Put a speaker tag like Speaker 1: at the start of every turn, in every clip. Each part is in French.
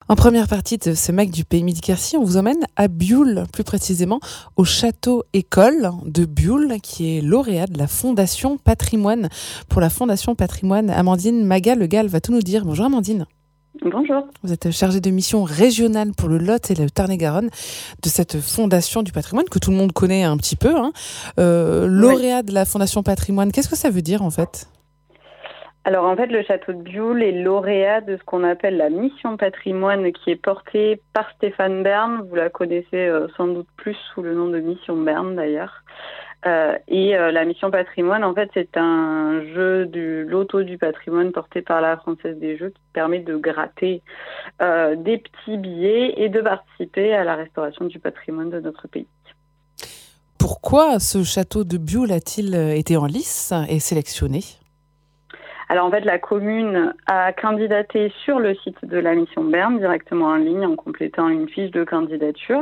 Speaker 1: En première partie de ce Mac du Pays Midi-Quercy, on vous emmène à Bioul, plus précisément au château-école de Bioul, qui est lauréat de la Fondation Patrimoine. Pour la Fondation Patrimoine, Amandine Maga-Legal va tout nous dire. Bonjour Amandine.
Speaker 2: Bonjour.
Speaker 1: Vous êtes chargée de mission régionale pour le Lot et le Tarn-et-Garonne de cette Fondation du Patrimoine que tout le monde connaît un petit peu. Lauréat de la Fondation Patrimoine, qu'est-ce que ça veut dire en fait ?
Speaker 2: Alors en fait, le château de Bioul est lauréat de ce qu'on appelle la mission patrimoine qui est portée par Stéphane Bern. Vous la connaissez sans doute plus sous le nom de mission Bern d'ailleurs. La mission patrimoine, en fait, c'est un jeu du loto du patrimoine porté par la Française des Jeux qui permet de gratter des petits billets et de participer à la restauration du patrimoine de notre pays.
Speaker 1: Pourquoi ce château de Bioul a-t-il été en lice et sélectionné ?
Speaker 2: Alors en fait, la commune a candidaté sur le site de la mission Bern, directement en ligne, en complétant une fiche de candidature,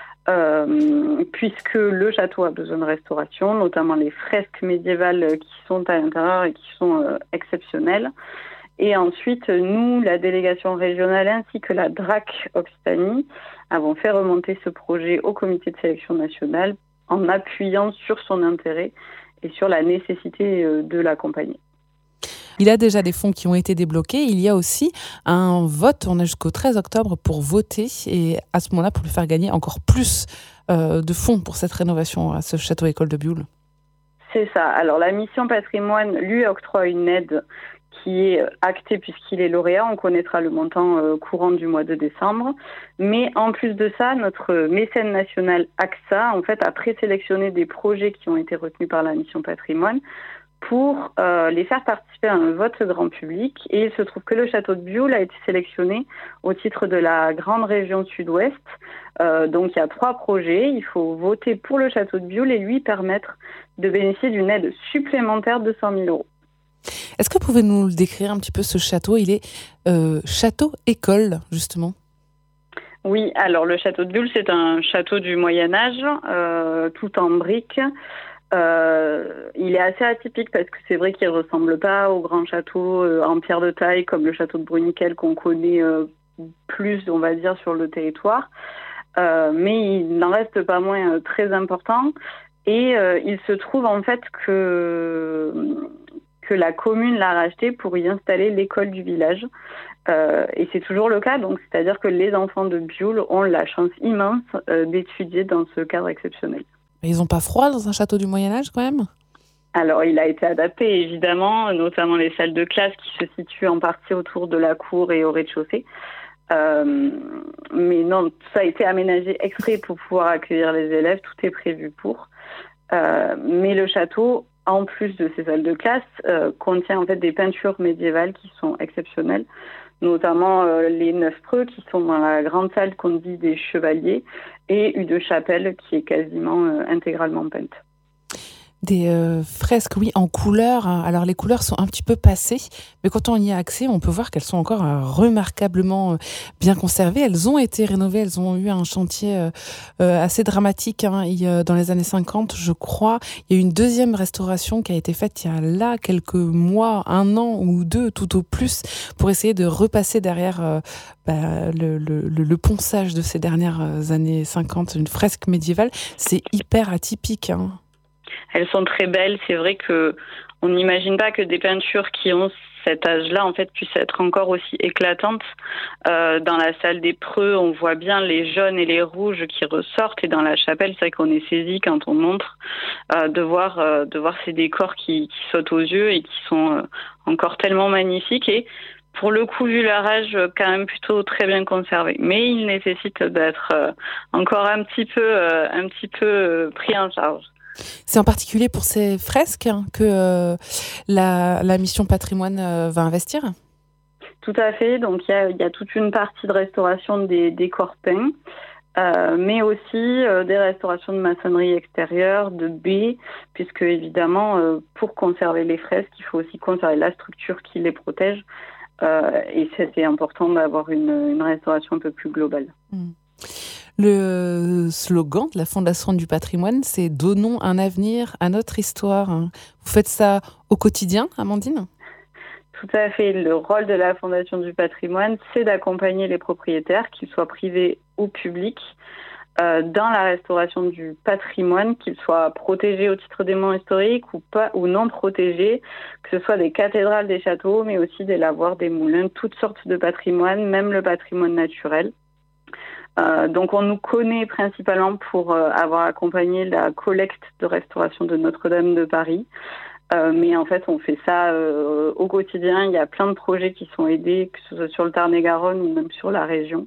Speaker 2: puisque le château a besoin de restauration, notamment les fresques médiévales qui sont à l'intérieur et qui sont exceptionnelles. Et ensuite, nous, la délégation régionale ainsi que la DRAC Occitanie, avons fait remonter ce projet au comité de sélection nationale en appuyant sur son intérêt et sur la nécessité de l'accompagner.
Speaker 1: Il y a déjà des fonds qui ont été débloqués. Il y a aussi un vote. On a jusqu'au 13 octobre pour voter et à ce moment-là, pour lui faire gagner encore plus de fonds pour cette rénovation à ce château-école de Bioul.
Speaker 2: C'est ça. Alors, la mission patrimoine lui octroie une aide qui est actée puisqu'il est lauréat. On connaîtra le montant courant du mois de décembre. Mais en plus de ça, notre mécène national AXA, en fait, a présélectionné des projets qui ont été retenus par la mission patrimoine pour les faire participer à un vote grand public. Et il se trouve que le château de Bioul a été sélectionné au titre de la grande région sud-ouest. Donc il y a 3 projets. Il faut voter pour le château de Bioul et lui permettre de bénéficier d'une aide supplémentaire de 100 000 euros.
Speaker 1: Est-ce que vous pouvez nous le décrire un petit peu, ce château ? Il est château-école, justement.
Speaker 2: Oui, alors le château de Bioul, c'est un château du Moyen-Âge, tout en briques. Il est assez atypique parce que c'est vrai qu'il ne ressemble pas au grand château en pierre de taille comme le château de Bruniquel qu'on connaît plus, on va dire, sur le territoire. Mais il n'en reste pas moins très important. Et il se trouve en fait que la commune l'a racheté pour y installer l'école du village. Et c'est toujours le cas, donc c'est-à-dire que les enfants de Bioul ont la chance immense d'étudier dans ce cadre exceptionnel.
Speaker 1: Mais ils n'ont pas froid dans un château du Moyen-Âge quand même ?
Speaker 2: Alors, il a été adapté, évidemment, notamment les salles de classe qui se situent en partie autour de la cour et au rez-de-chaussée. Mais non, ça a été aménagé exprès pour pouvoir accueillir les élèves, tout est prévu pour. Mais le château, en plus de ces salles de classe, contient en fait des peintures médiévales qui sont exceptionnelles, notamment les 9 preux qui sont dans la grande salle qu'on dit des chevaliers et une chapelle qui est quasiment intégralement peinte.
Speaker 1: Des fresques, oui, en couleur. Alors, les couleurs sont un petit peu passées, mais quand on y a accès, on peut voir qu'elles sont encore remarquablement bien conservées. Elles ont été rénovées, elles ont eu un chantier assez dramatique dans les années 50, je crois. Il y a eu une deuxième restauration qui a été faite il y a là quelques mois, 1 an ou 2 tout au plus, pour essayer de repasser derrière le ponçage de ces dernières années 50, une fresque médiévale. C'est hyper atypique, hein.
Speaker 2: Elles sont très belles. C'est vrai que on n'imagine pas que des peintures qui ont cet âge-là, en fait, puissent être encore aussi éclatantes. Dans la salle des preux, on voit bien les jaunes et les rouges qui ressortent. Et dans la chapelle, c'est vrai qu'on est saisi quand on montre de voir ces décors qui sautent aux yeux et qui sont encore tellement magnifiques. Et pour le coup, vu leur âge, quand même plutôt très bien conservé. Mais il nécessite d'être encore un petit peu pris en charge.
Speaker 1: C'est en particulier pour ces fresques que la mission patrimoine va investir ?
Speaker 2: Tout à fait. Donc, il y a toute une partie de restauration des décors peints, mais aussi des restaurations de maçonnerie extérieure, de baies, puisque évidemment, pour conserver les fresques, il faut aussi conserver la structure qui les protège. Et c'était important d'avoir une restauration un peu plus globale.
Speaker 1: Le slogan de la Fondation du Patrimoine, c'est « Donnons un avenir à notre histoire ». Vous faites ça au quotidien, Amandine ?
Speaker 2: tout à fait. Le rôle de la Fondation du patrimoine, c'est d'accompagner les propriétaires, qu'ils soient privés ou publics, dans la restauration du patrimoine, qu'ils soient protégés au titre des monuments historiques ou pas, ou non protégés, que ce soit des cathédrales, des châteaux, mais aussi des lavoirs, des moulins, toutes sortes de patrimoine, même le patrimoine naturel. Donc on nous connaît principalement pour avoir accompagné la collecte de restauration de Notre-Dame de Paris. Mais en fait, on fait ça au quotidien. Il y a plein de projets qui sont aidés, que ce soit sur le Tarn-et-Garonne ou même sur la région.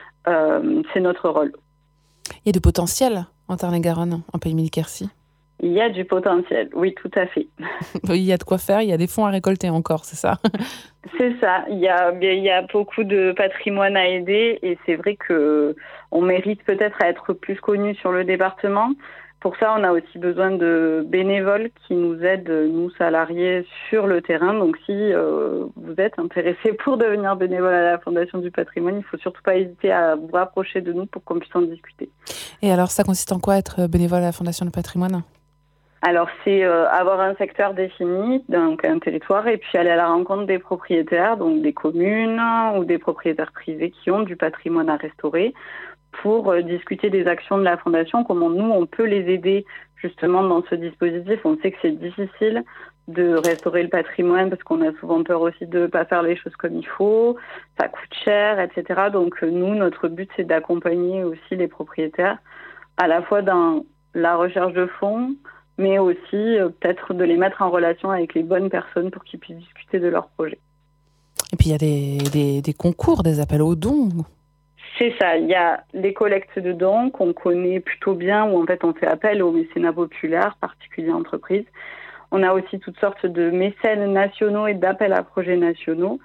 Speaker 2: C'est notre rôle.
Speaker 1: Il y a du potentiel en Tarn-et-Garonne, en Pays Mille-Quercy.
Speaker 2: Il y a du potentiel, oui, tout à fait.
Speaker 1: Il y a de quoi faire, il y a des fonds à récolter encore, c'est ça?
Speaker 2: C'est ça, il y a beaucoup de patrimoine à aider et c'est vrai qu'on mérite peut-être à être plus connu sur le département. Pour ça, on a aussi besoin de bénévoles qui nous aident, nous salariés, sur le terrain. Donc si vous êtes intéressé pour devenir bénévole à la Fondation du patrimoine, il ne faut surtout pas hésiter à vous rapprocher de nous pour qu'on puisse en discuter.
Speaker 1: Et alors, ça consiste en quoi être bénévole à la Fondation du patrimoine?
Speaker 2: Alors, c'est avoir un secteur défini, donc un territoire, et puis aller à la rencontre des propriétaires, donc des communes ou des propriétaires privés qui ont du patrimoine à restaurer, pour discuter des actions de la Fondation, comment nous, on peut les aider justement dans ce dispositif. On sait que c'est difficile de restaurer le patrimoine parce qu'on a souvent peur aussi de ne pas faire les choses comme il faut, ça coûte cher, etc. Donc nous, notre but, c'est d'accompagner aussi les propriétaires, à la fois dans la recherche de fonds, mais aussi peut-être de les mettre en relation avec les bonnes personnes pour qu'ils puissent discuter de leurs projets.
Speaker 1: Et puis il y a des concours, des appels aux dons.
Speaker 2: C'est ça, il y a les collectes de dons qu'on connaît plutôt bien, où en fait on fait appel au mécénat populaire, particulier entreprises. On a aussi toutes sortes de mécènes nationaux et d'appels à projets nationaux.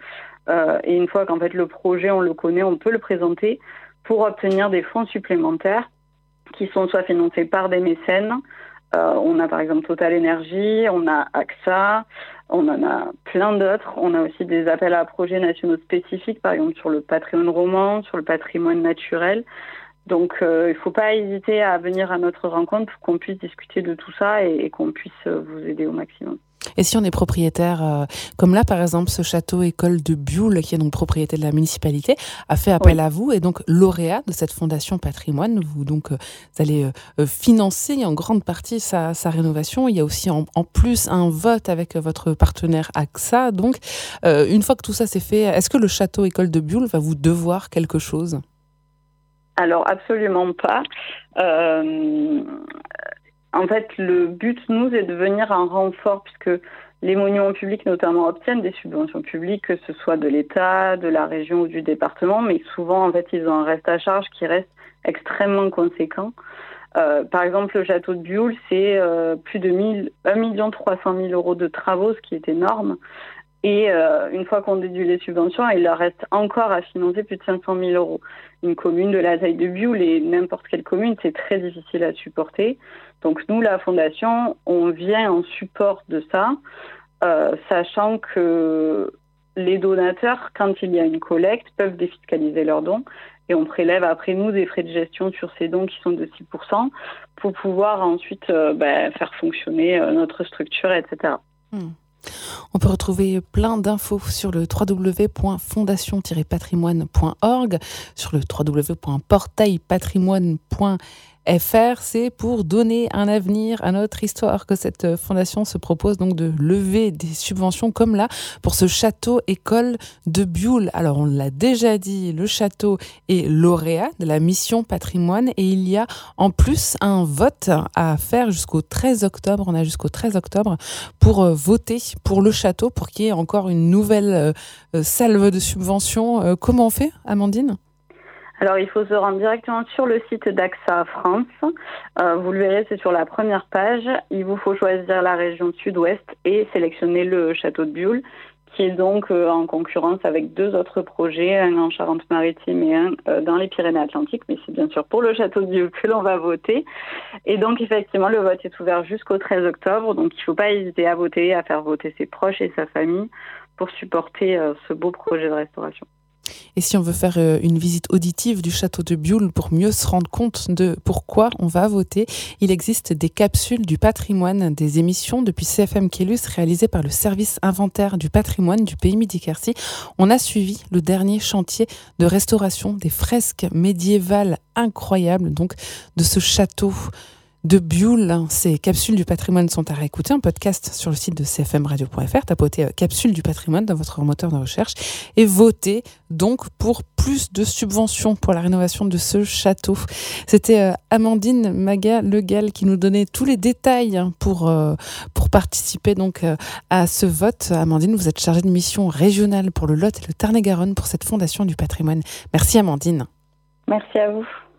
Speaker 2: Et une fois qu'en fait le projet, on le connaît, on peut le présenter pour obtenir des fonds supplémentaires qui sont soit financés par des mécènes. On a par exemple Total Energy, on a AXA, on en a plein d'autres. On a aussi des appels à projets nationaux spécifiques, par exemple sur le patrimoine roman, sur le patrimoine naturel. Donc il ne faut pas hésiter à venir à notre rencontre pour qu'on puisse discuter de tout ça et qu'on puisse vous aider au maximum.
Speaker 1: Et si on est propriétaire, comme là par exemple ce château école de Bioul, qui est donc propriété de la municipalité, a fait appel à vous et donc lauréat de cette fondation patrimoine, vous allez financer en grande partie sa rénovation. Il y a aussi en plus un vote avec votre partenaire AXA. Donc une fois que tout ça c'est fait, est-ce que le château école de Bioul va vous devoir quelque chose?
Speaker 2: Alors absolument pas. En fait, le but, nous, est de venir en renfort, puisque les monuments publics, notamment, obtiennent des subventions publiques, que ce soit de l'État, de la région ou du département, mais souvent, en fait, ils ont un reste à charge qui reste extrêmement conséquent. Par exemple, le château de Bioul, c'est plus de 1 300 000 € de travaux, ce qui est énorme. Et une fois qu'on déduit les subventions, il leur reste encore à financer plus de 500 000 €. Une commune de la taille de Bioul et n'importe quelle commune, c'est très difficile à supporter. Donc nous, la Fondation, on vient en support de ça, sachant que les donateurs, quand il y a une collecte, peuvent défiscaliser leurs dons. Et on prélève après nous des frais de gestion sur ces dons qui sont de 6% pour pouvoir ensuite faire fonctionner notre structure, etc.
Speaker 1: On peut retrouver plein d'infos sur le www.fondation-patrimoine.org, sur le www.portailpatrimoine.fr. C'est pour donner un avenir à notre histoire que cette fondation se propose donc de lever des subventions comme là pour ce château école de Bioul. Alors on l'a déjà dit, le château est lauréat de la mission patrimoine et il y a en plus un vote à faire jusqu'au 13 octobre. On a jusqu'au 13 octobre pour voter pour le château, pour qu'il y ait encore une nouvelle salve de subventions. Comment on fait, Amandine ?
Speaker 2: Alors, il faut se rendre directement sur le site d'AXA France. Vous le verrez, c'est sur la première page. Il vous faut choisir la région sud-ouest et sélectionner le château de Bioul, qui est donc en concurrence avec 2 autres projets, un en Charente-Maritime et un dans les Pyrénées-Atlantiques. Mais c'est bien sûr pour le château de Bioul que l'on va voter. Et donc, effectivement, le vote est ouvert jusqu'au 13 octobre. Donc, il ne faut pas hésiter à voter, à faire voter ses proches et sa famille pour supporter ce beau projet de restauration.
Speaker 1: Et si on veut faire une visite auditive du château de Bioules pour mieux se rendre compte de pourquoi on va voter, il existe des capsules du patrimoine, des émissions depuis CFM Quélus réalisées par le service inventaire du patrimoine du pays Midi-Quercy. On a suivi le dernier chantier de restauration des fresques médiévales incroyables donc de ce château de Bioules. Ces capsules du patrimoine sont à réécouter en podcast sur le site de cfmradio.fr. Tapotez capsules du patrimoine dans votre moteur de recherche et votez donc pour plus de subventions pour la rénovation de ce château. C'était Amandine Maga-Legal qui nous donnait tous les détails pour participer donc à ce vote. Amandine, vous êtes chargée de mission régionale pour le Lot et le Tarn-et-Garonne pour cette fondation du patrimoine. Merci Amandine.
Speaker 2: Merci à vous.